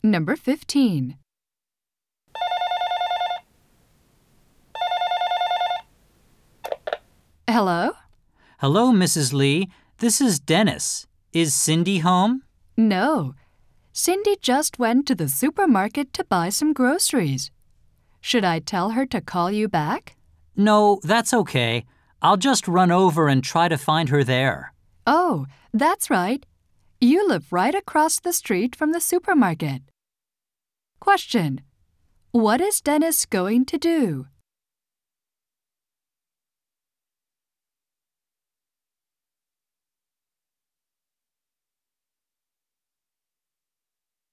Number 15. Hello? Hello, Mrs. Lee. This is Dennis. Is Cindy home? No. Cindy just went to the supermarket to buy some groceries. Should I tell her to call you back? No, that's okay. I'll just run over and try to find her there. Oh, that's right. You live right across the street from the supermarket. Question: What is Dennis going to do?